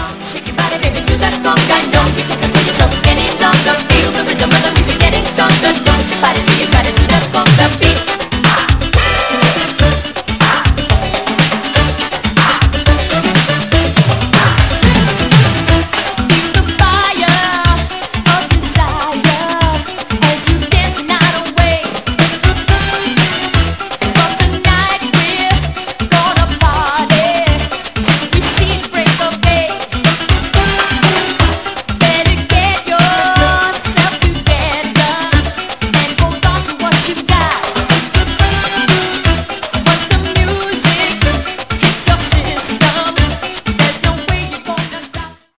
Shake your body, baby, do that conga, no.